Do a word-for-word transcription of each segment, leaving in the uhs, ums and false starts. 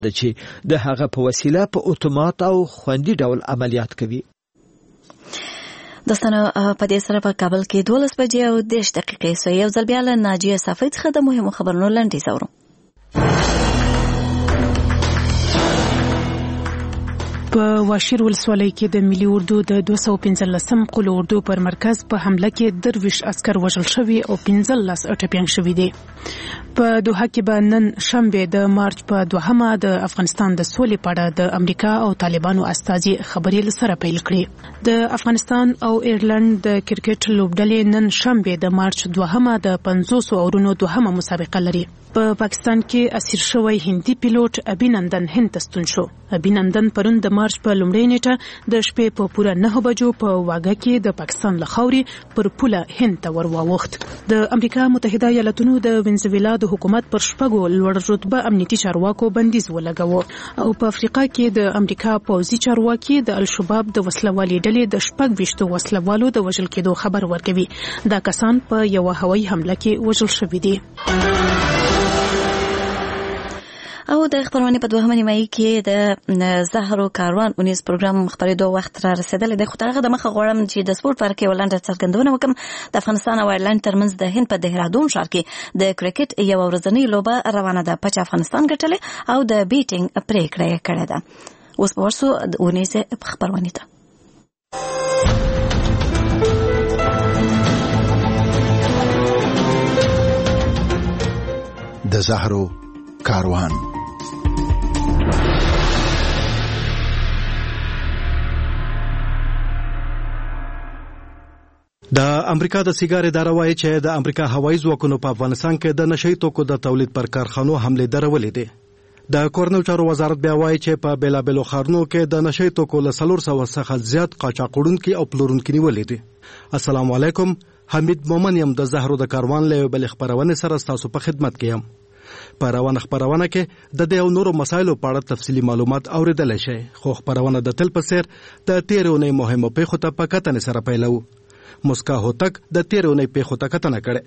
چې د هغه په وسیله په اتومات او خوندي ډول عملیات کوي. دوستانو په دې سره په کابل کې دولس بجې او دېرش دقیقې سو یو ځل بیا له ناجیه صافی څخه د مهمو خبرونو لنډیز اورو. په واشیر ولسوالۍ کې د ملي اردو د دوه سوه پنځلسم قلو اردو پر مرکز په حمله کې درویش عسكر وژل شوي او پنځلس ټپیان شوي دي. په دوحه کې به نن شنبه د مارچ په دوهمه د افغانستان د سولې په اړه د امریکا او طالبانو استازي خبرې سره پیل کړې. د افغانستان او ایرلند د کرکټ لوبډلې نن شنبه د مارچ دوهمه د پنځوس اورونو دوهمه مسابقه لري. په پاکستان کې اسیر شوی هندي پیلوټ ابینندن هند ته ستون شو. ابینندن پرون د مارچ په لومړۍ نیټه د شپې په پوره نه بجو په واګه کې د پاکستان له خاورې پر پوله هند ته ورواوښت. د امریکا متحده ایالاتونو د وینزویلا د حکومت پر شپږو لوړ رتبه امنیتي چارواکو بندیز ولګاوه او په افریقا کې د امریکا پوځي چارواکي د الشباب د وسلوالي ډلې د شپږ ویشتو وسلوالو د وژل کېدو خبر ورکوي. دا کسان په یو هوایي حمله کې وژل شوي دي. او د خبرونه په دوهمه نیمایي کې د زهرو کاروان اونیز پروګرام خبرېدو وخت را رسیدلی دی. خو تر هغه دمخه غواړم چې د سپورت په اړه یوه لنډه څرګندونه وکړم. د افغانستان او ایرلند ترمنځ د هند په دهرادون ښار کې د کرکټ یوه ورځنۍ لوبه روانه ده. پچ افغانستان ګټلې او د بیټینګ پرېکړه یې کړې ده. اوس به ورسو د اونیز خبرونې ته. د زهرو کاروان. د امریکا د سیګار اداره وایي چې د امریکا هوایي ځواکونو په افغانستان کې د نشئی توکو د تولید پر کارخانو حمله درولې دي. د کورنیو چارو وزارت بیا وایي چې په بیلابیلو ښارونو کې د نشئی توکو له څلور سوه څخه زیات قاچاقوړونکي او پلورونکي نیولې دي. السلام علیکم، حمید مومن یم د زهرو د کاروان له بل خبرونه سره تاسو په خدمت کې یم. په روانه خبرونه کې د دې او نورو مسایلو په اړه تفصیلي معلومات اوریدل شي. خو خبرونه د تل په څیر د تیرونې مهمو پیښو ته په کتنې سره پیلو. مسکا هوتک د تیرونې پیښو ته کتنه کړې.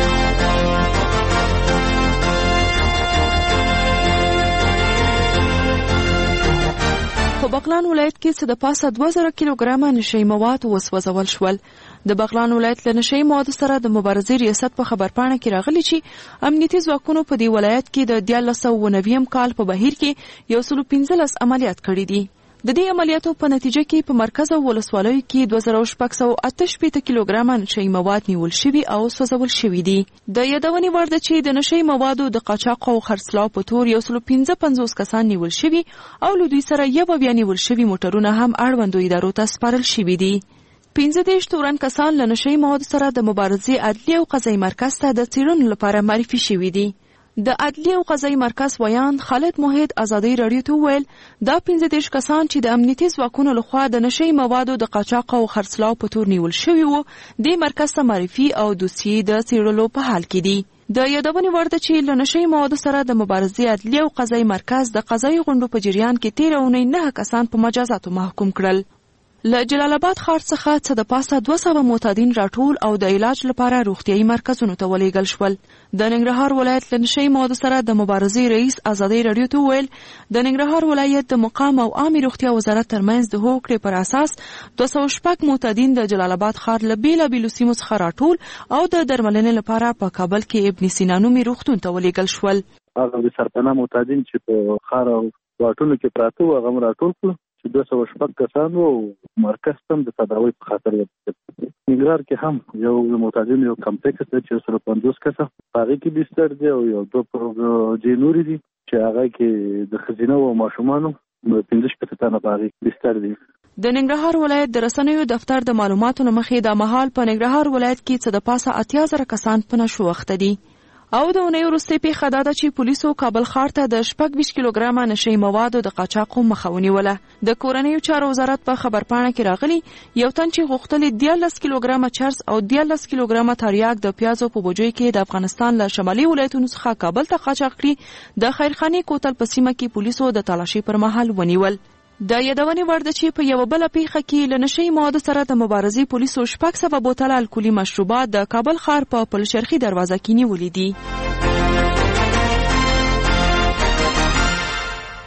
په بغلان ولایت کې څه د پاسه دوه زره کیلوګرامه نشئی مواد وسوځول شول. د بغلان ولایت له نشئی موادو سره د مبارزې ریاست په خبرپاڼه کې راغلی چې امنیتي ځواکونو په دې ولایت کې د دیارلس سوه اووه نوي کال په بهیر کې یو سل پنځلس عملیات کړي دي. د دې عملیاتو په نتیجه کې په مرکز او ولسوالیو کې دوه زره شپږ سوه اته شپېته کیلوګرامه نشئی مواد نیول شوي او سوځول شوي دي. د یادونې وړ ده چې د نشئی موادو د قاچاق او خرڅلاو په تور یو سل پنځه پنځوس کسان نیول شوي او له دوی سره یو بیا نیول شوي موټرونه هم اړوندو ادارو ته سپارل شوي دي. پنځه دېرش تورن کسان له نشئی موادو سره د مبارزې عدلي او قضایي مرکز ته د څېړنو لپاره معرفي شوي دي. د عدلي او قضایي مرکز ویان خالد موحد ازادۍ راډیو ته وویل دا پنځه دېرش کسان چې د امنیتي ځواکونو لخوا د نشئی موادو د قاچاق او خرڅلاو په تور نیول شوي وو دې مرکز ته معرفي او دوسیې د څېړلو په حال کې دي. د یادونې وړ ده چې له نشئی موادو سره د مبارزې عدلي او قضایي مرکز د قضایي غونډو په جریان کې تېره اونۍ نهه کسان په مجازاتو محکوم کړل. له جلال آباد ښار څخه څه د پاسه دوه سوه معتادین راټول او د علاج لپاره روغتیایي مرکزونو ته ولېږل شول. د ننګرهار ولایت له نشئی موادو سره د مبارزې رئیس ازادۍ راډیو ته وویل د ننګرهار ولایت د مقام او عامې روغتیا وزارت ترمنځ د هوکړې پر اساس دوه سوه شپږ معتادین د جلال آباد ښار له بېلابېلو سیمو څخه راټول او د درملنې لپاره په کابل کې ابن سینا نومي روغتون ته ولېږل شول. هغه د سرپناه معتادین چې په ښار او واټونو کې پراته وو هغه هم راټول کړو چې دوه سوه شپږ کسان وو مرکز ته د تداوۍ په خاطر ورسېدل. ننګرهار کې هم یو معتادین یو کمپلیکس دی چې سره پنځوس کسه په هغې کې بستر دی او یو دوه پروژې نورې دي چې هغه کې د ښځینه او ماشومانو پنځه شپېته تنه په هغې کې بستر دي. د ننګرهار ولایت د رسنیو دفتر د معلوماتو له مخې دا مهال په ننګرهار ولایت کې څه د پاسه اتیا زره کسان په نشو اخته دي. او د اونۍ وروستۍ پیښه دا ده چې پولیسو کابل ښار ته د شپږ ویشت کیلوګرامه نشئی موادو د قاچاقو مخه ونیوله. د کورنیو چارو وزارت په خبرپاڼه کې راغلی یو تن چې غوښتل دیارلس کیلوګرامه چرس او دیارلس کیلوګرامه تریاک د پیازو په بوجیو کې د افغانستان له شمالي ولایتونو څخه کابل ته قاچاق کړي د خیرخانې کوتل په سیمه کې پولیسو د تالاشۍ پر مهال ونیول. د یادونې وړ ده چې په یوه بله پیښه کې له نشئی موادو سره د مبارزې پولیسو شپږ سوه بوتله الکولي مشروبات د کابل ښار په پلشرخي دروازه کې نیولي دي.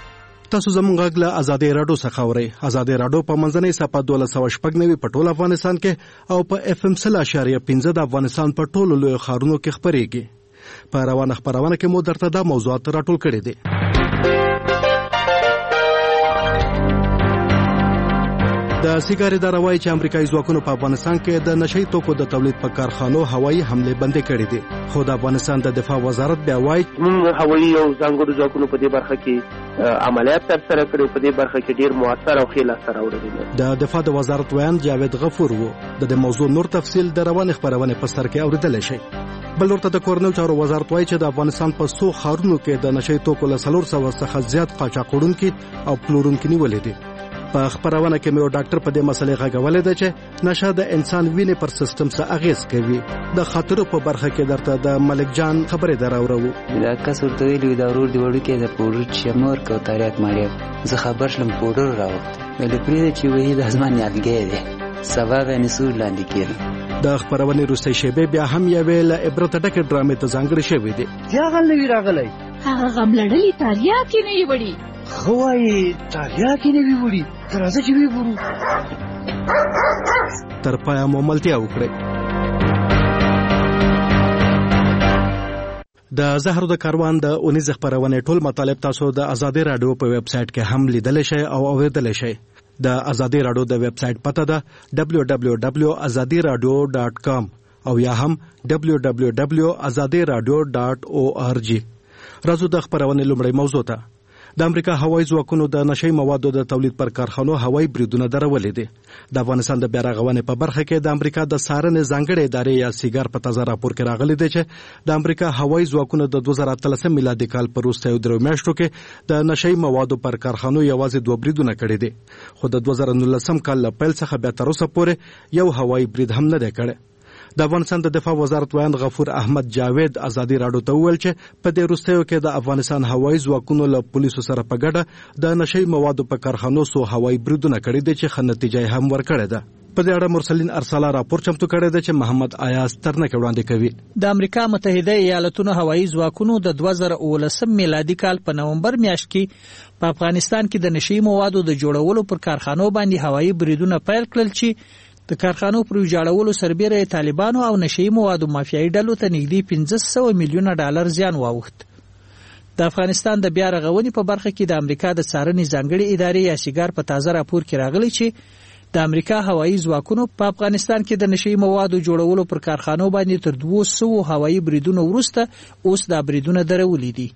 تاسو زموږ غږ له ازادي رادیو څخه اورئ. ازادي رادیو په منځنۍ صفحه دولس سوه شپږ نوي په ټول افغانستان کې او په اف ام سل اشاریه پنځه د افغانستان په ټولو لویو ښارونو کې خپرېږي. په روانه خپرونه کې مو درته دا موضوعات راټول کړي دي. د سیګارې اداره وایي چې امریکایي ځواکونو په افغانستان کې د نشهیي توکو د تولید په کارخانو هوایي حملې بندې کړې دي، خو د افغانستان د دفاع وزارت بیا وایي موږ هوایي او ځانګړو ځواکونو په دې برخه کې عملیات ترسره کړي، په دې برخه کې ډېر مؤثر او ښې لاسته راوړلي. د دفاع د وزارت ویان جاوید غفور وو. د دې موضوع نور تفصیل د روانې خپرونې په سر کې اورېدلی شئ. بل ورته د کورنیو چارو وزارت وایي چې د افغانستان په څو ښارونو کې د نشهیي توکو له څلور سوه څخه زیات قاچاق وړونکي او پلورونکي نیولي دي. په خبرونه کې مې ډاکټر په دې مسلې غږولې ده چې نشه د انسان وینې پر سیستم څه اغیز کوي. د خاطرو په برخه کې درته د ملک جان خبرې دراوړو. دا کس ورته ویلي دا ورور دی وړو کې د پوډر چمور کو تاریخ ماړي زه خبر شلم پوډر راوړت مې پرې چې وې د ازمان یادګې ده سبب یې نسور لاندې کېږي. د خبرونه روسي شیبه بیا هم یو ویل عبرت ډکه ډرامې ته ځانګړې شوې دي. یا غل نوی راغلی هغه غملړلې تاریا کې نه وړي خوای تاریا کې نه وړي ترازه چې وی ګورو تر پایا مملتیا وکړي. د زهرو د کاروان د اونیز خبرونه ټول مطالب تاسو د ازادي رادیو په ویب سټ کې هم لیدل شئ او اوریدل شئ. د ازادي رادیو د ویب سټ پته ده دبلیو دبلیو دبلیو ډاٹ ازادي رادیو ډاٹ کام او یا هم دبلیو دبلیو دبلیو ډاٹ ازادي رادیو ډاٹ او آر جی. راځو د خبرونه لومړی موضوع ته. د امریکا هوایي ځواکونو د نشهیي موادو د تولید پر کارخانو هوایي بریدونه درولې دي. د افغانستان د بیارغونې په برخه کې د امریکا د څارنې ځانګړې ادارې یا سیګار په تازه راپور کې راغلي دي چې د امریکا هوایي ځواکونو د دوه زره اتلسم میلادي کال په وروستیو درو میاشتو کې د نشهیي موادو پر کارخانو یوازې دوه بریدونه کړي دي، خو د دوه زره نولسم کال له پیل څخه بیا تر اوسه پورې یو هوایي برید هم نه دی کړی. د افغانستان د دفاع وزارت ویان غفور احمد جاوید ازادي رادیو ته وویل چې په دې وروستیو کې د افغانستان هوایي ځواکونو له پولیسو سره په ګډه د نشهیي موادو په کارخانو سو هوایي بریدونه کړي دي چې ښه نتیجه هم ورکړې ده. په دې اړه مرسلین ارساله راپور چمتو کړی دی چې محمد ایاز ترنک وړاندې کوي. د امریکا متحده ایالاتونو هوایي ځواکونو د دوه زره اوولسم میلادي کال په نومبر میاشت کې په افغانستان کې د نشهیي موادو د جوړولو پر کارخانو باندې هوایي بریدونه پیل کړل چې د کارخانو پر ویجاړولو سربېره طالبانو او نشهیي موادو مافیایي ډلو ته نږدې پنځه سوه میلیونه ډالر زیان واوښت. د افغانستان د بیا رغونې په برخه کې د امریکا د څارنې ځانګړې ادارې یا سیګار په تازه راپور کې راغلی چې د امریکا هوایي ځواکونو په افغانستان کې د نشهیي موادو جوړولو پر کارخانو باندې تر دوه سوه هوایي بریدونو وروسته اوس دا بریدونه درولي دي.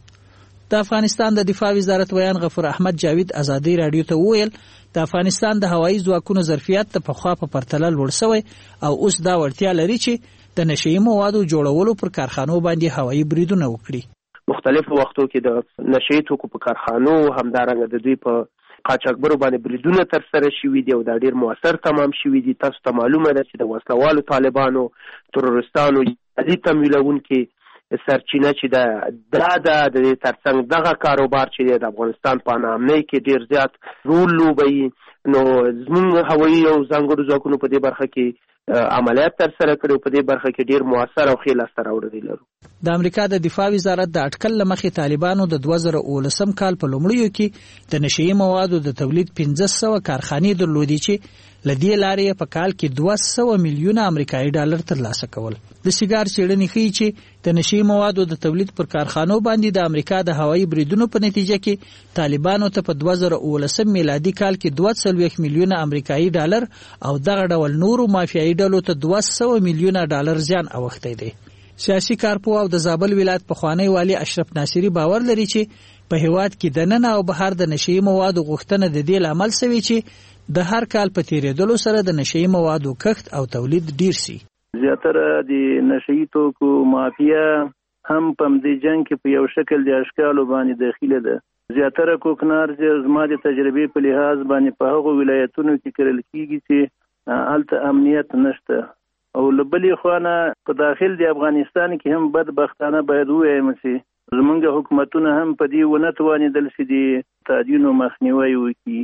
د افغانستان د دفاع وزارت ویان غفور احمد جاوید ازادي رادیو ته وویل د افغانستان د هوایي ځواکونو ظرفیت ته په خوا په پرتله لوړ شوی او اوس دا وړتیا لري چې د نشهیي موادو جوړولو پر کارخانو باندې هوایي بریدونه وکړي. مختلفو وختو کې د نشهیي توکو په کارخانو همدارنګه د دوی په قاچاقبرو باندې بریدونه ترسره شوي دي او دا ډېر مؤثر تمام شوي دي. تاسو ته معلومه ده چې د وسلوالو طالبانو ترورستانو عادي تمویلونکي سرچینه چې دا دا د ترڅنګ دغه کاروبار چې د افغانستان په نامنۍ کې ډیر زیات رول لوبوي، نو زموږ هوایي او ځانګړو ځواکونو په دې برخه کې عملیات ترسره کړي، په دې برخه کې ډیر مؤثر او ښې لاسته راوړنې لرو. د امریکا د دفاع وزارت د اټکل له مخې طالبانو د دوه زره اوولسم کال په لومړیو کې د نشهیي موادو د تولید پنځه سوه کارخانې درلودې چې له دې لارې په کال کې دوه سوه میلیونه امریکایي ډالر ترلاسه کول. د سیګار څېړنې ښیي چې د نشهیي موادو د تولید پر کارخانو باندې د امریکا د هوایي بریدونو په نتیجه کې طالبانو ته په دوه زره اوولسم میلادي کال کې دوه څلوېښت میلیونه امریکایي ډالر او دغه ډول نورو مافیایي ډلو ته دوه سوه میلیونه ډالر زیان اوښتی دی. سیاسي کارپوه او د زابل ولایت پخوانی والي اشرف ناصري باور لري چې په هیواد کې دننه او بهر د نشهیي موادو غوښتنه د دې لامل شوی چې د هر کال په تیریدلو سره د نشهیي موادو کښت او تولید ډیر سي. زیاتره د نشهیي توکو مافیا هم په دې جنگ کې په یو شکل د اشکالو باندې داخله ده. زیاتره کوکنار چې زما د تجربې په لحاظ باندې په هغو ولایتونو کې کرل کیږي چې هلته امنیت نشته، او لبلې خوانه په داخل د افغانستان کې هم بدبختانه باید ووایم چې زمونږ حکومتونه هم په دې ونه توانېدل چې د تعدینو مخنیوی وکړي.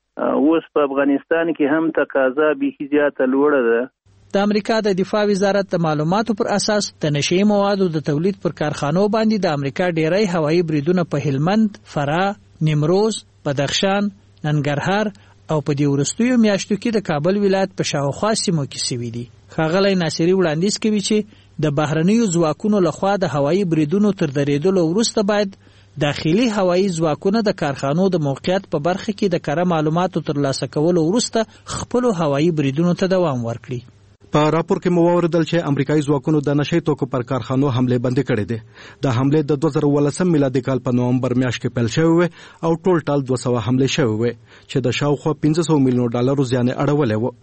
اوس په افغانستان کې هم تقاضا بیخي زیاته لوړه ده. د امریکا د دفاع وزارت د معلوماتو پر اساس د نشهیي موادو د تولید پر کارخانو باندې د امریکا ډیری هوایي بریدونه په هلمند، فراه، نیمروز، بدخشان، ننګرهار او په دې وروستیو میاشتو کې د کابل ولایت په شاوخوا سیمو کې سوي دي. ښاغلی ناصري وړاندیز کوي چې د بهرنیو ځواکونو لخوا د هوایي بریدونو تر درېدلو وروسته باید داخلي هوایي ځواکونه د کارخانو د موقعیت په برخه کې د کره معلوماتو ترلاسه کولو وروسته خپلو هوایي بریدونو ته دوام ورکړي. په راپور کې مو واوریدل چې امریکایي ځواکونو د نشي توکو پر کارخانو حمله بندي کړې ده. د حمله د دوه زره ولسم میلادي کال په نومبر میاشت کې پیل شوې او ټول ټال دوه سوه حمله شوې چې د شاوخوا پنځه سوه میلیون ډالرو زیان اړولې و.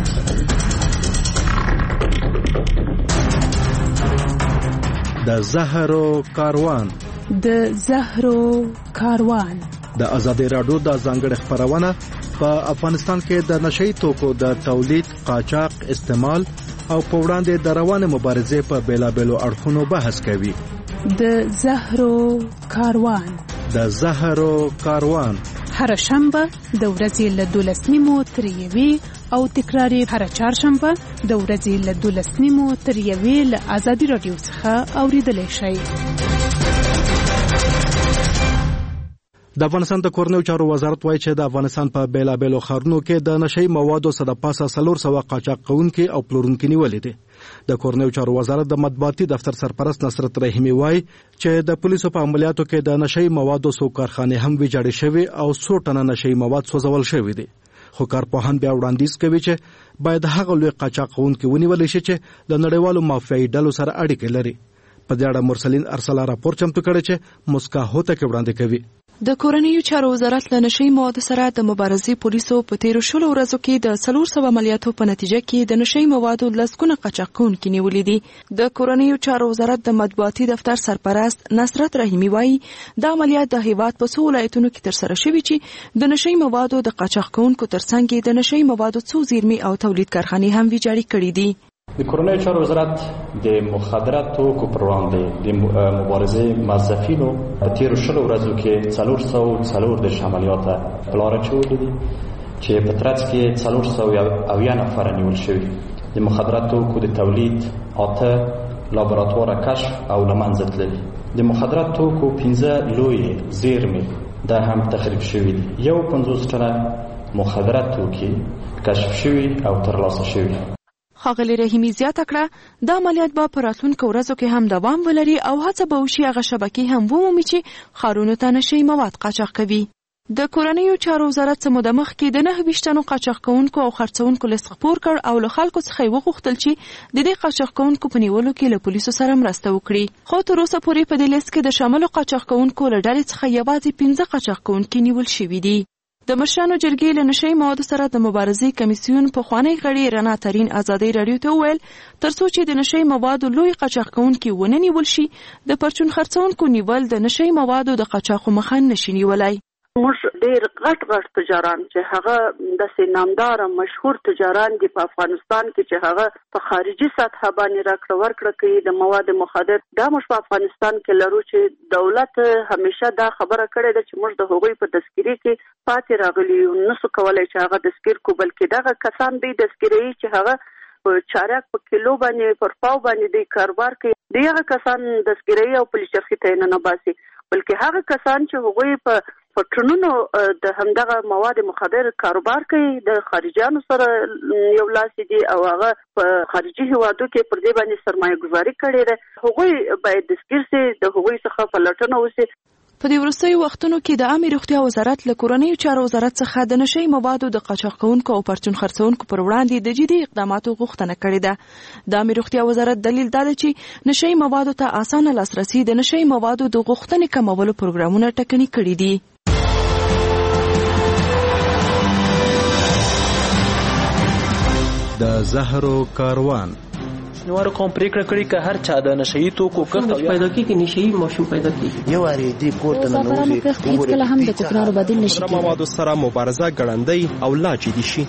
د زهرو کاروان د زهرو کاروان د ازادي راډیو د ځانګړي خبرونه په افغانستان کې د نشئی توکو د تولید، قاچاق، استعمال او په وړاندې د روانه مبارزې په بیلابېلو اړخونو بحث کوي. د زهرو کاروان د زهرو کاروان هر شنبه د ورځې له دولس نیمو تر یوې او تکراري هر چهارشنبه د ورځې له دولس نیمو تر یوې له ازادي راډیو څخه اوریدلای شئ. د افغانستان د کورنیو چارو وزارت وایي چې د افغانستان په بیلابېلو ښارونو کې د نشئی موادو څخه د پاسه څلور سوه قاچاق کوونکي او پلورونکي نیولې دي. د کورنیو چارو وزارت د مطبوعاتي دفتر سرپرست نصرت رحیمي وایي چې د پولیسو په عملیاتو کې د نشئی موادو څو کارخانې هم ویجاړې شوې او څو ټنه نشئی مواد سوځول شوي دي. خو کارپوهان بیا وړاندیز کوي چې باید هغه لوی قاچاق کوونکي ونیول شي چې د نړیوالو مافیایي ډلو سره اړیکې لري. په دې اړه مرسلین ارسلا راپور چمتو کړی چې مسکا هوته کې وړاندې کوي. د کورنیو چارو وزارت له نشئی موادو سره د مبارزې پولیسو په تیرو شلو ورځو کې د څلور سوه عملیاتو په نتیجه کې د نشئی موادو لسګونه قاچاق کوونکي نیولي دي. د کورنیو چارو وزارت د مطبوعاتي دفتر سرپرست نصرت رحیمي وایي دا عملیات د هیواد په څو ولایتونو کې ترسره شوي چې د نشئی موادو د قاچاق کوونکو ترڅنګ د نشئی موادو څو زیرمې او تولید کارخانې هم ویجاړې کړي دي. د کورنیو چارو وزارت د مخدره توکو پر وړاندې د مبارزې موظفینو په تیرو شلو ورځو کې څلور سوه څلور دېرش عملیات په لاره اچولي دي چې په ترڅ کې څلور سوه اویا نفره نیول شوي. د مخدره توکو د تولید اته لابراتواره کشف او له منځه تللي. د مخدره توکو پنځه لویې زیرمې دا هم تخریب شوي دي. یو پنځوس ټنه مخدره توکي کشف شوي او ترلاسه شوي. ښاغلي رحیمي زیاته کړه د عملیات به په راتلونکو ورځو کې هم دوام ولري او هڅه به وشي هغه شبکې هم ومومي چې ښارونو ته نشئی مواد قاچاق کوي. د کورنیو چارو وزارت څه موده مخکې د نهه ویشت تنو قاچاق کوونکو او خرڅوونکو لیست خپور کړ او له خلکو څخه یې وغوښتل چې د دې قاچاق کوونکو په نیولو کې له پولیسو سره مرسته وکړي. خو تر اوسه پورې په دې لیست کې د شاملو قاچاق کوونکو له ډلې څخه یوازې پنځه قاچاق کوونکي نیول شوي دي. د مشرانو جرګې له نشئی موادو سره د مبارزې کمیسیون پخوانی غړي رڼا ترین ازادي راډیو ته وویل ترڅو چې د نشئی موادو لوی قاچاق کوونکي ونه نیول شي د پرچون خرڅونکو نیول د نشئی موادو د قاچاقو مخه نشي نیولای. موږ ډېر غټ غټ تجاران چې هغه د نامدار مشهور تجاران دي په افغانستان کې چې هغه په خارجي سطح باندې راکړه ورکړه کوي د مواد مخدر دا موږ په افغانستان کې لرو چې دولت همیشه دا خبره کړې ده چې موږ د هغوی په تذکیره کې پاتې راغلي یو نسو کولای چې هغه تذکیر کو بلکې دغه کسان دی تذکیره چې هغه په چارک په کیلو باندې پر پاو باندې دی کاروبار کوي دغه کسان تذکیره او پولیس چرخي ته نه باسي بلکې هغه کسان چې هغوی په پټرونو د همدغه مواد مخدر کاروبار کوي د خارجيانو سره یو لاس دي او هغه په خارجي هیوادو کې پر دې باندې سرمایه گذاري کړې ده هغوی باید دستګیر سي د هغوی څخه پلټنه وشي. په دې وروستیو وختونو کې د عامه روغتیا وزارت له کورنیو چارو وزارت څخه د نشئی موادو د قاچاق کوونکو او پرچون خرڅوونکو پر وړاندې د جدي اقداماتو غوښتنه کړې ده. د عامه روغتیا وزارت دلیل دا دی چې نشئی موادو ته اسانه لاسرسي د نشئی موادو د غوښتنې کمولو پروګرامونه ټاکنې کړي دي. د زهرو کاروان نوارو کوم پریکړه کړې که هر چا د نشئی توکو کښت پیدا کیږي نشئی ماشوم پیدا کیږي یو اړې دی کوټه نه نوځي هیڅ کله هم د کوکنارو بدیل نشي کېدای. موادو سره مبارزه ګړندۍ او لا جدي شي.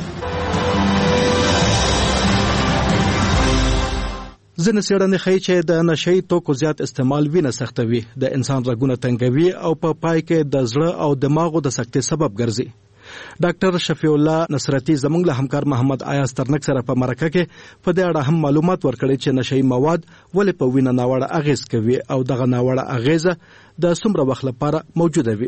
ځینې څېړنې ښیي چې د نشئی توکو زیات استعمال وینه سختوي، د انسان رګونه تنګوي او په پای کې د زړه او دماغو د سکتې سبب ګرځي. ډاکټر شفیع الله نصرتی زموږ له همکار محمد ایاز ترنک سره په مرکه کې په دې اړه هم معلومات ورکړي چې نشئی مواد ولې په وینه ناوړه اغیز کوي او دغه ناوړه اغیزه د څومره وخت لپاره موجوده وي.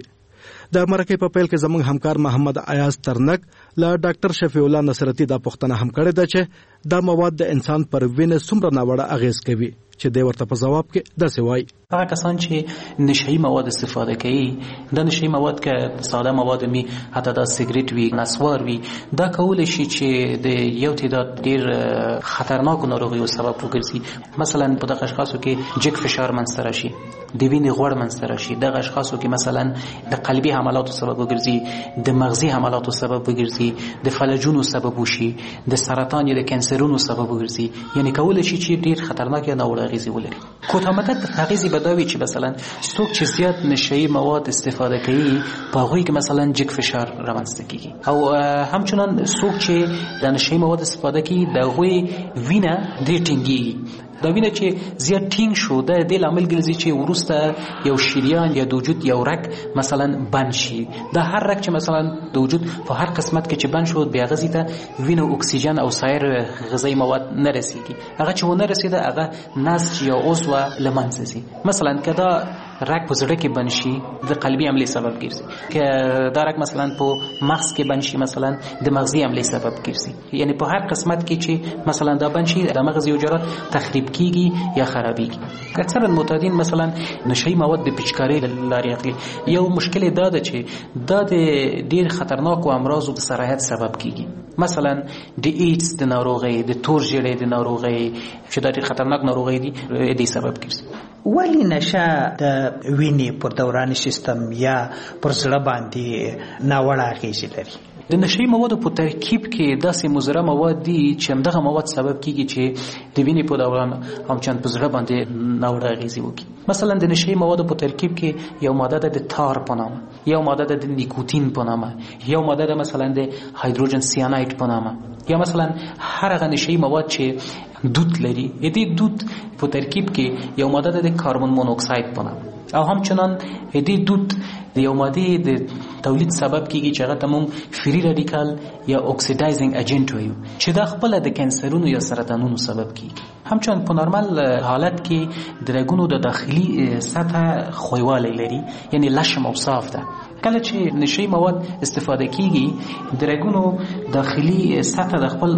د مرکې په پیل کې زموږ همکار محمد ایاز ترنک له ډاکټر شفیع الله نصرتی دا پوښتنه هم کړې ده چې دا مواد د انسان پر وینې څومره ناوړه اغیز کوي، چې دی ورته په جواب کې داسې وایي: هغه کسان چې نشهیي مواد استفاده کوي، دا نشهیي مواد که ساده مواد می حتی دا سیګریټ وي، نسوار وي، دا کولی شي چې د یو تعداد ډیر خطرناکو ناروغیو سبب وګرځي. مثلا په دغه اشخاصو کې جګ فشار منځته راشي، د وینې غوړ منځته راشي. دغه اشخاصو کې مثلا د قلبي حملاتو سبب وګرځي، د مغزي حملاتو سبب وګرځي، د فلجونو سبب وشي، د سرطان یا د کانسرونو سبب وګرځي. یعنی کولی شي چې ډیر خطرناک یا ناوړه اغیزې ولري. کوتاه اغیزې به دا وي چې مثلا څوک چې زیات نشهیي مواد استفاده کوي په هغوی کې مثلا جګ فشار رامنځته کیږي، او همچنان څوک چې د نشهیي مواد استفاده کوي د هغوی وینه ډېر ټینګېږي. دا وینه چې زیات ټینګ شو د دې لامل ګرځي چې وروسته یو شریان یا د وجود یو رګ مثلا بند شي. دا هر رګ چې مثلا د وجود په هر قسمت کې چې بند شو بیا غزي ته وینه اکسیجن او سایر غذایی مواد نه رسیږي. هغه چې ونه رسیده هغه نسج یا عضو لمنځه ځي. مثلا کدا رګ په زړه کې بند شي د قلبي حملې سبب ګرځي، که دا رګ مثلا په مغز کې بند شي مثلا د مغزي حملې سبب ګرځي. یعنی په هر قسمت کې چې مثلا دا بند شي د مغز یو جرات تخریب کیږي یا خرابېږي. اکثرا معتادین مثلا نشهیي مواد د پیچکارۍ لارې اخلي. یو مشکل دا ده چې دا د ډېر خطرناکو امراضو د سرایت سبب کیږي. مثلا د ایډز د ناروغۍ، د تور ژیړي د ناروغۍ چې دا ډېر خطرناک ناروغۍ دي، دې سبب ګرځي. ولی نشه د وینې پر دوراني سیستم یا پر زړه باندې ناوړه اغیزې لري؟ د نشهیي موادو په ترکیب کې داسې مضره مواد دي چې همدغه مواد سبب کیږي چې د وینې په دوران همچنان په زړه باندې ناوړه اغیزې وکړي. مثلا د نشهیي موادو په ترکیب کې یو ماده ده د تار په نامه، یو ماده ده د نیکوتین په نامه، یو ماده ده مثلا د هایدروجن سیانایډ په نامه، یا مثلا هر هغه نشهیي مواد چې دود لري. دې دود په ترکیب کې یو ماده ده د کاربن مونوکساید په نامه، او همچنان دې دود د یو ماده د تولید سبب کیږي چې هغه ته موږ فری رادیکال یا اکسیدایزینګ ایجنټ وایو، چې دا خپل د کانسرونو یا سرطانونو سبب کیږي. همچنان په نورمال حالت کې د رګونو د داخلي سطح خویوالی لري، یعنی لشم او صاف ده. کله چې نشهیي مواد استفاده کیږي د رګونو داخلي سطح د خپل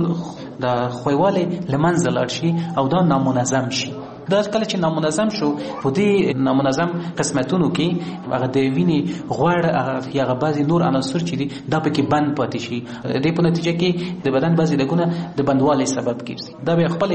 د خویوالی لمنځه لاړ شي او دا نامنظم شي. دا کله چې نامنظم شو په دې نامنظم قسمتونو کې هغه د وینې غوړ یا بعضې نور عناصر چې دي دا پکې بند پاتې شي. د دې په نتیجه کې د بدن بعضې رګونه د بندوالي سبب ګرځي. دا بیا خپل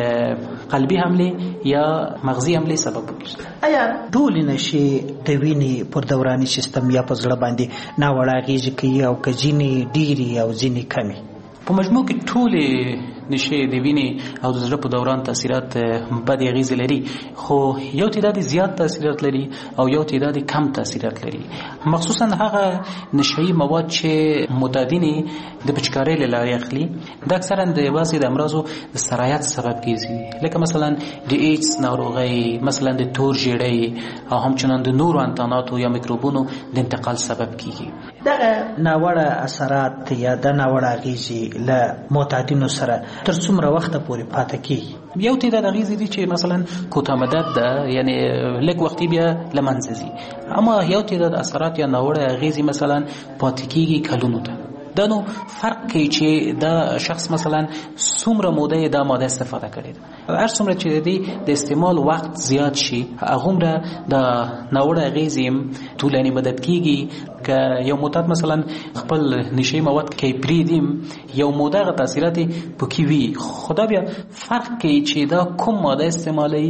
د قلبي حملې یا مغزي حملې سبب ګرځي. آیا ټولې نشې د وینې پر دوراني سیستم یا په زړه باندې ناوړه اغېزې کوي او که ځینې ډېرې او ځینې کمې؟ په مجموع کې ټولې نشې د وینې او د زړه په دوران تاثیرات بد اغیزې لري، خو یو تعداد زیات تاثیرات لري او یو تعداد کم تاثیرات لري. مخصوصا هغه نشهیي مواد چې معتادین د پیچکارۍ له لارې اخلي دا اکثرا د بعضې د امراضو د سرایت سبب کیږي، لکه مثلا د ایډز ناروغۍ، مثلا د تور ژیړی او همچنان د نورو انتاناتو یا میکروبونو د انتقال سبب کیږي. دغه ناوړه اثرات یا د ناوړه اغیزې له معتادینو سره تر څومره وخته پورې پاتې کیږي؟ یو تعداد اغیزې دي چې مثلا کوتاه مدت ده، یعنی لږ وختي بیا له منځه ځي، اما یو تعداد اثرات یا ناوړه اغیزې مثلا پاتې کیږي کلونو ته. دا نو فرق کوي چې دا شخص مثلا څومره موده دا ماده استفاده کړې ده. هر څومره چې د استعمال وخت زیات شي هغومره د ناوړه اغیزې طولاني مدت کیږي. که یو معتاد مثلا خپل نشهیي مواد کې پرېږدي یو موده هغه تاثیرات پکې وي، خو دا بیا فرق کوي چې دا کوم ماده استعمالوي.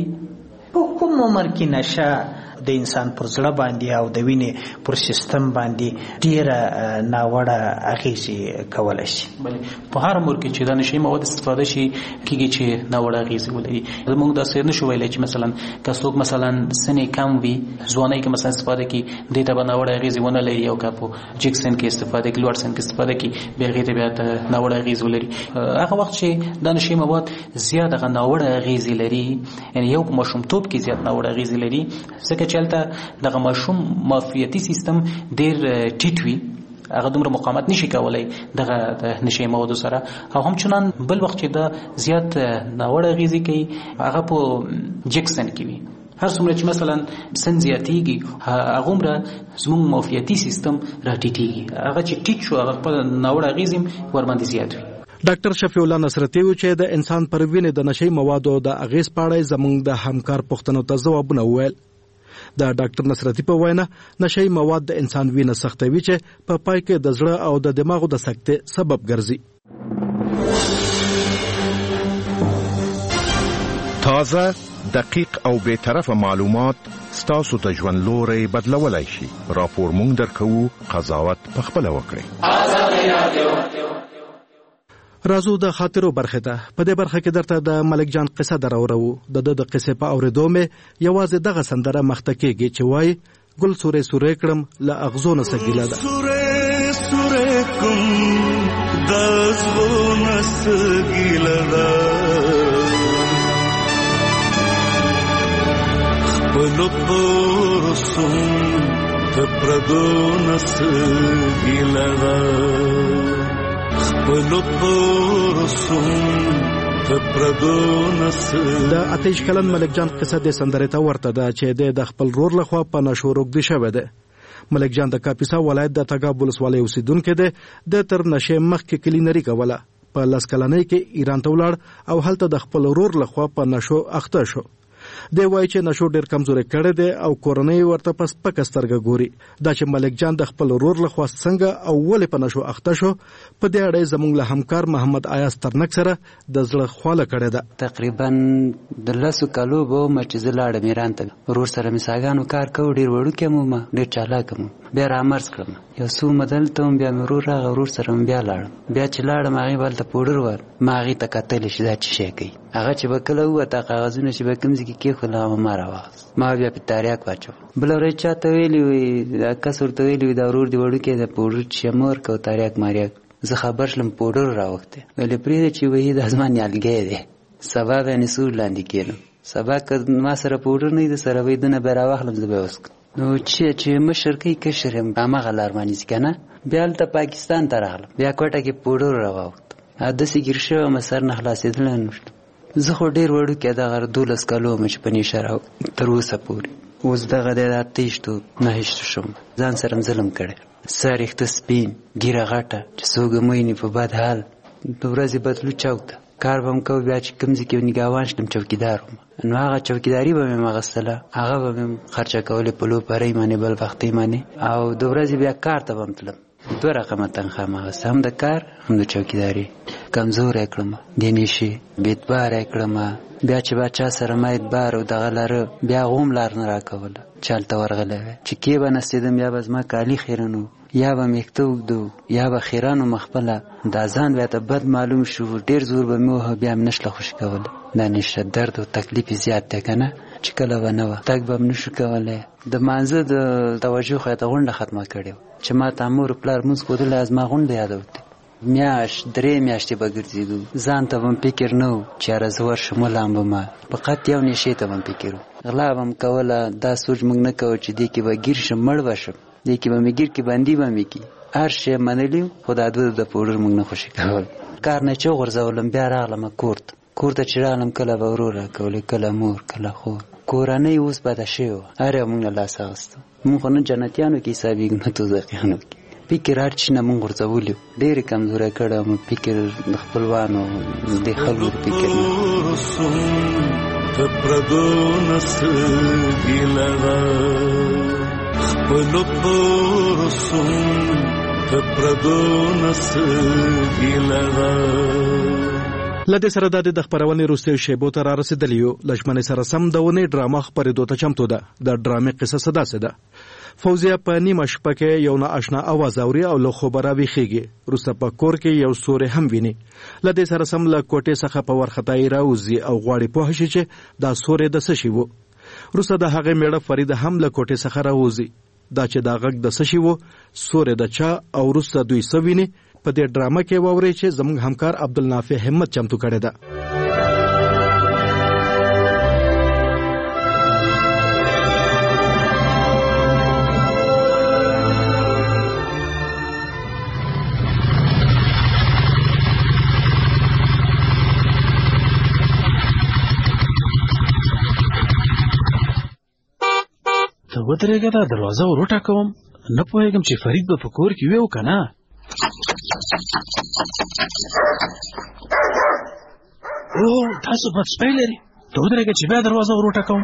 په کوم عمر کې نشه د انسان پر زړه باندې او د وینې پر سیستم باندې ډیره ناوړه اغیزې کولی شي؟ په هر عمر کې چې دا نشهیي مواد استفاده شي کېږي چې ناوړه اغیزې ولري. موږ داسې نشو ویلی چې مثلا که څوک مثلا سن کم وي، ځوانۍ کې مثلا استفاده کړي دې ته به ناوړه اغیزې ونه لري، او که په جګ سن کې استفاده کړي، لوړ سن کې استفاده کړي بیا هغې ته بیا ناوړه اغیزې ولري. هغه وخت چې دا نشهیي مواد زیات هغه ناوړه اغیزې لري، یعنی یو په ماشومتوب کې زیات ناوړه اغیزې لري، ځکه چې هلته دغه ماشوم معافیتي سیستم ډېر ټیټ وي، هغه دومره مقاومت نشي کولی دغه د نشهیي موادو سره. او همچنان بل وخت چې دا زیات ناوړه اغیزې کوي هغه په جګ سن کې وي، هر څومره چې مثلا سن زیاتیږي هغومره زموږ معافیتي سیستم راټیټیږي. هغه چې ټیټ شو هغه خپل ناوړه اغېز هم ورباندې زیات وي. ډاکټر شفیع الله نصرتي و چې د انسان پر وینې د نشي موادو د اغېز په اړه زموږ د همکار پوښتنو ته ځوابونه وویل. د ډاکټر نصرتي په وینا نشي مواد د انسان وینه سختوي چې په پای کې د زړه او د دماغو د سکتې سبب ګرځي. تازه، دقیق او بے طرفه معلومات ستاسو ته ژوند لوري بدلولای شي. راپور مونږ درکو، قضاوت پخپله وکړئ. رازو د خاطرو برخه ده. په دې برخه کې درته د ملک جان قصه دراورو. د د قصې په اورېدو مې یوازې دغه سندره مخته کېږي چې وایي ګل سورې سورې کړم له اغزو نه سګیله ده. سورې سورې کوم د اغزو نه سګیله ده، خپلو پرسوم د پردو نه سګیله ده، د اتیش کلن ملک جان قصه د سندرې ته ورته ده چې د خپل رور لخوا په نشو روږدي شوی دی. ملک جان د کاپیسا ولایت د تګاب ولسوالۍ اوسیدونکی دی. د تر نشې مخکې کلینري کوله. په لس کلنۍ کې ایران ته ولاړ او هلته د خپل رور لخوا په نشو اخته شو. دی وایي چې نشو ډېر کمزوري کړی دی او کورنۍ ورته په سپکه سترګه ګوري. دا چې ملک جان د خپل ورور لخوا څنګه او ولې په نشو اخته شو، په دې اړه زموږ له همکار محمد ایاز ترنک سره د زړه خواله کړې ده. تقریبا د لسو کالو به وم چې زه لاړم ایران ته. ورور سره مې څاګانو کار کوو، ډېر وړوکی وم، ډېر چالاک وم. بیا رامرز کړم، یو څو مدلته وم، بیا مې ورور راغی، ورور سره مې بیا لاړم. بیا چې لاړم هغې به هلته پوډر ور ما هغې ته کتلی چې دا څه شی کوي. هغه چې به کله ووته کاغذونه چې به کوم ځای کې کېښول هغه ما راواخیست. ما بیا په تریاک واچول. بله ورځ چا ته ویلي وي، دا کس ورته ویلي وي دا ورور دې وړوکی دی پوډر چې مه ورکوه تریاک مریاک. زه خبر شلم پوډر راوختی. ویلې پرېږده چې وایي دا زما نیالګی دی، سبا به یې سور لاندې کېدم. سبا که ما سره پوډر نه وي د سره وایي دونه به یې راواخلم زه به یې وڅکم. نو چې چې مشر کوي کشر یم هماغه لار باندې ځي که نه. بیا هلته پاکستان ته راغلم، بیا کوټه کې پوډر راواوښتم. داسې ګیر شوی وم سر نه خلاصېدلی نه شم. زه خو ډېر وړوکی دغه دولس کالو وم چې په نیشه را تر اوسه پورې. اوس دغه دی دا تیشتو نهشتو شوم، ځان سره م ظلم کړی. سر یخته سپین، ګیره غټه چې څوک یې مینې په بد حال. د ورځې بتلو چوک ته کار به م کوو، بیا چې کوم ځای کې نګهبان شلم چوکیدار وم. نو هغه چوکیداري به مې م اخیستله، هغه به مې خرچه کولې په لوپرۍ باندې بل وختۍ باندې. او د ورځې بیا کار ته به م تلم. دوه رقمه تنخواه م اخیسته، هم د کار هم د چوکیداري. کمزوری کړم، د نشې بېدباره یې کړم. بیا چې با چا سره ما اعتبار او دغه لاره بیا هغه هم لار نه راکوله چې هلته ورغلی وی. چې کې به نستېدم یا به زما کالي خیرن وو، یا به مې اخته اوږده یا به خیران وم خپله. دا ځان بیا ته بد معلوم شو، ډېر زور به مې وهه، بیا مې نشله خوشي کوله. دا نشه درد او تکلیف زیات دی که نه، چې کله به نه وه تګ به م نشو کولی. د مانځه د توجه خو یې ته غونډه ختمه کړې وه چې ما ته مور پلار مونځ ښودلی، زما غونډه یادوتې. میاشت درې میاشتې به ګرځېدو، ځان ته به م فکر نه و چې یاره زه ورشم ولامبم. فقط یو نشې ته به م فکر و، غلا به م کوله. دا سوچ موږ نه کوو چې دې کې به ګیر شم، مړ به شم، دې کې به مې ګیر کې بندي به مې کي. هر شی منلي و، خو دا دوه د پوډر موږ نه خوشي کول. کار نه چې وغورځولم بیا راغلم کور ته. کور ته چې راغلم کله به ورور راکولې، کله مور، کله خور. کورنۍ اوس بده شوې وه، هر یو موږ نه لاس اخیسته. موږ خو نه جنتیانو کې حسابېږو نه دوزخیانو کې. فکر هر چی نه مونږ غورځولي وو، ډېرې کمزوری کړی وم. فکر د خپلوانو د خلکو د فکر نه د پردو نه سګیله ده، خپلو پرسوم د پردو نه سګیله ده. له دې سره د خپرونې وروستیو شیبو ته را رسېدلي یو. له ژمنې سره سم د اونۍ ډرامه خپرېدو ته چمتو ده. د ډرامې قصه څه داسې ده. فوزیه په نیمه شپه کې یو نااشنا اواز اوري او له خوبه راویښېږي. وروسته په کور کې یو ستوری هم ویني. له دې سره سم له کوټې څخه په وارخطایي راوځي او غواړي پوه شي چې دا ستوری د څه شي و. وروسته د هغې میړه فریده هم له کوټې څخه راوځي. دا چې دا غږ د څه شي و، ستوری د چا او وروسته دوی څه ویني، په دې ډرامه کې واورئ چې زموږ همکار عبدالنافع همت چمتو کړې ده. ودرېږه دا دروازه ور وټکوم. نه پوهېږم چې فرید به په کور کې وي او که نه. او تاسو بد سپی لري. ته ودرېږه چې بیا دروازه ور وټکوم.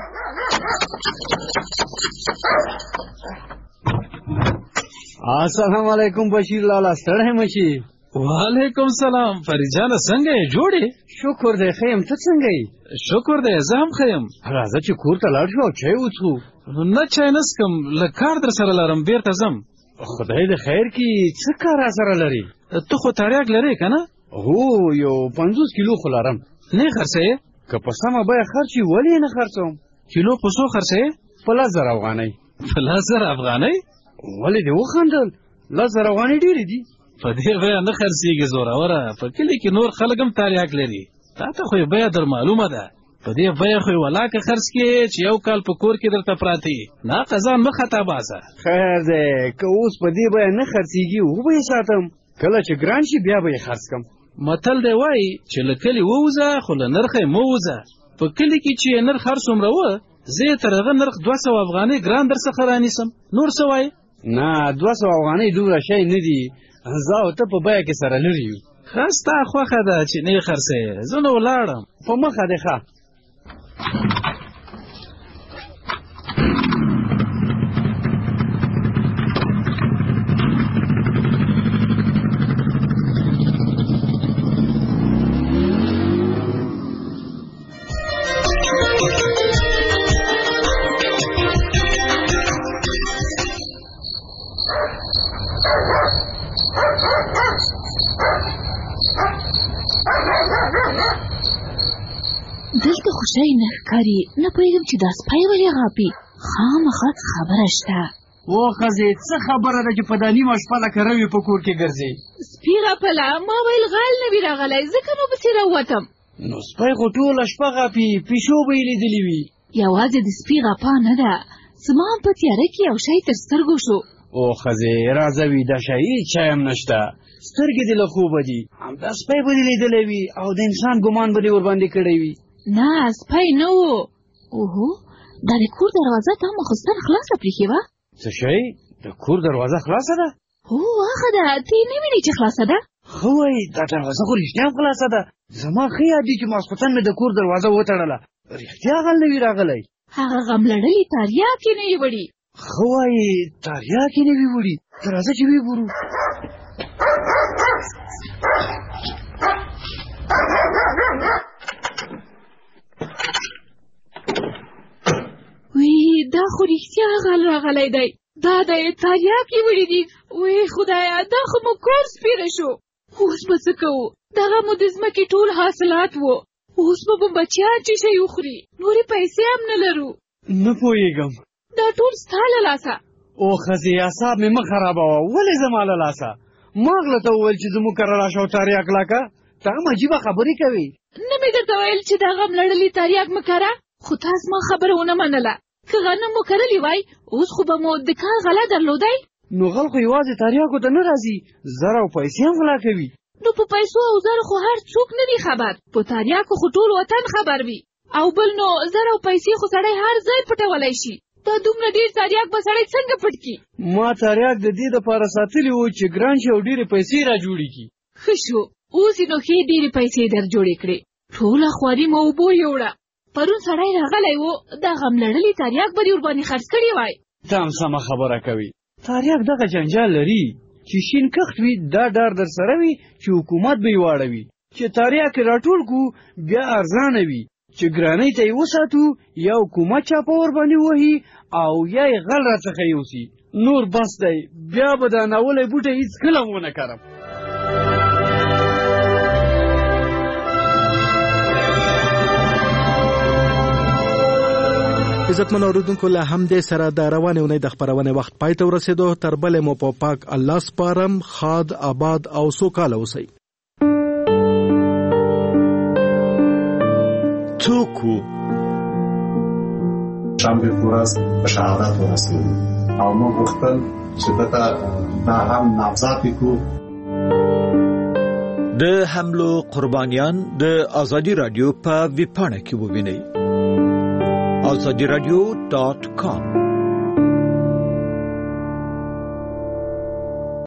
السلام علیکم بشیر لالا، ستړی مه شي. وعلیکم سلام. فرید جانه څنګه یې؟ جوړې؟ شکر دی ښه یم. ته څنګه یې؟ شکر دی زه هم ښه یم. راځه چې کور ته لاړ شو او چای وڅښو. نه چای نه څښم، لږ کار در سره لرم، بیرته ځم. خدای د خیر کړي. څه کار را سره لري؟ ته خو تریاک لرې که نه؟ هو یو پنځوس کیلو خو لرم. نه خرڅوې؟ که په سمه بیه خرڅ وي ولې نه خرڅوم. کیلو په څو خرڅوې؟ په لس زره افغانۍ. په لس زره افغانۍ؟ ولې دې وخندل؟ لس زره افغانۍ ډېرې دي. په دې بیه نه خرڅېږي زوروره. په کلي کې نور خلک هم تریاک لري. تا ته خو یې بیه در معلومه ده. په دې بیه خو یې ولاکه خرڅ کړې چې یو کال په کور کې درته پراته وي. نه قضا مه خطا باسه. خیر دی، که اوس په دې بیه نه خرڅېږي وبه یې ساتم، کله چې ګران شي بیا به یې خرڅ کړم. متل دی وایي چې له کلي ووځه خو له نرخه یې مه وځه. په کلي کې چې یې نرخ هر څومره وه، زه یې تر هغه نرخ دوه سوه افغانۍ ګران در څخه رانیسم. نور څه وایې؟ نه دوه سوه افغانۍ دومره شی نه دي. زه او ته په بیه کې سره لري یو. ښه ستا خوښه ده چې نه یې خرڅوې. زه نو ولاړم. په مخه دې ښه. دلته خو شی نه ښکاري. نه پوهېږم چې دا سپی ولې غاپي. خامخا خبره شته. او ښځې څه خبره ده چې په دا نیمه شپه لکه روي په کور کې ګرځې؟ سپي غپله. ما ویل غل نه وي راغلی، ځکه نو پسې راووتم. نو سپی خو ټوله شپه غاپي. پیشو به یې لیدلي وي. یوازې د سپي غپا نه ده، زما هم په تیاره کې یو شی تر سترګو شو. او ښځې راځه ویده شه، هېڅ شی هم نشته. سترګې دې له خوبه دي. همدا سپی به دې لیدلی وي او د انسان ګمان به دې ورباندې کړی وي. نه سپی نه و. اوهو دا د کور دروازه تا مخستن خلاصه پرېښې وه. څه شی؟ د کور دروازه خلاصه ده؟ هو هغه ده. ته یې نه وینې چې خلاصه ده؟ ښه وایي، دا دروازه خو رښتیا هم خلاصه ده. زما ښه یاد دي چې ماسخوتن مې د کور دروازه وتړله. رښتیا غل نه وي راغلی. هغه غم لړلې تریاک یې نه وي وړي. ښه وایي، تریاک یې نه وي وړي. ته راځه چې وګورو. وی دا خو رښتیا غل راغلی دی. دا د تریاک یې وړي دي. وی خدایه دا خو مو کور سپېره شو. اوس به څه کوو؟ دغه مو د ځمکې ټول حاصلات وو. اوس به مو بچیان چې شی وخوري. نورې پیسې هم نه لرو. نه پوهېږم. دا ټول ستا له لاسه. او ښځې اعصاب مې مه خرابوه. ولې زما له لاسه؟ ما غله ته وویل چې زموږ کره راشه او تریاک لاکه. ته هم عجیبه خبرې کوې. نه مې درته ویل چې دا غم لړلې تریاک مه کره؟ خو تا زما خبره ونه منله. که غنم مو کرلی وای اوس خو به مو د کار غله درلودی. نو غل خو یوازې تریاکو ته نه راځي، زر او پیسې هم غلا کوي. نو په پیسو او زر خو هر څوک نه دی خبر. په تریاکو خو ټول وطن خبر وي. او بل نو زر او پیسې خو سړی هر ځای پټولی شي. دا دومره ډېر تریاک به سړی څنګه پټ کړي؟ ما تریاک د دې دپاره ساتلي وو چې ګران شي او ډېرې پیسې را جوړې کړي. ښه شو، اوس یې نو ښې ډېرې پیسې در جوړې کړې. ټوله خواري مو اوبو یوړه. پرون سړی راغلی و، دا غم لړلې تریاک به دې ورباندې خرڅ کړی وای. ته هم سمه خبره کوي. تریاک دغه جنجال لري چې شین کښت وي دا ډار در سره وي چې حکومت به یې واړوي. چې تریاک یې راټول کړو بیا ارزانه وي. چې ګرانۍ ته یې وساتو یا حکومت چاپه ورباندې وهي او یا یې غل راڅخه یوسي. نور بس دی، بیا به دا ناولی بوټی هېڅکله ونه کرم. عزتمن اوریدونکو، له همدې سره د روانې اونۍ د خپرونې وخت پای ته ورسېدو. تر بلې مو په پاک الله سپارم. ښاد، آباد او سوکاله اوسئ. څوک وو؟ شنبې په ورځ په شهادت ورسېدو او موږ غوښتل چې دته دا هم نامزد کړو. د حملو قربانیان د ازادي رادیو په ویبپاڼه کې ووینئ. ازادي رادیو ډاټ کام